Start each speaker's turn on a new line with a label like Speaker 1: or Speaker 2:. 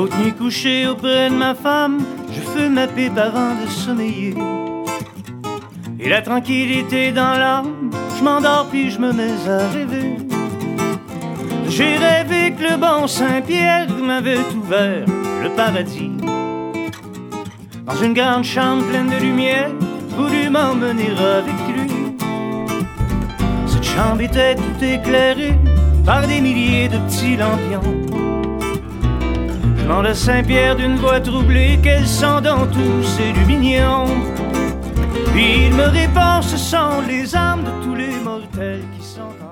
Speaker 1: L'autre nuit couché auprès de ma femme, je fume ma pipe avant de sommeiller. Et la tranquillité dans l'âme, je m'endors puis je me mets à rêver. J'ai rêvé que le bon Saint-Pierre m'avait ouvert le paradis. Dans une grande chambre pleine de lumière, voulu m'emmener avec lui. Cette chambre était tout éclairée par des milliers de petits lampions. Je demande à Saint-Pierre d'une voix troublée quels sont dans tous ces lumignons. Puis il me répond, ce sont les âmes de tous les mortels qui sont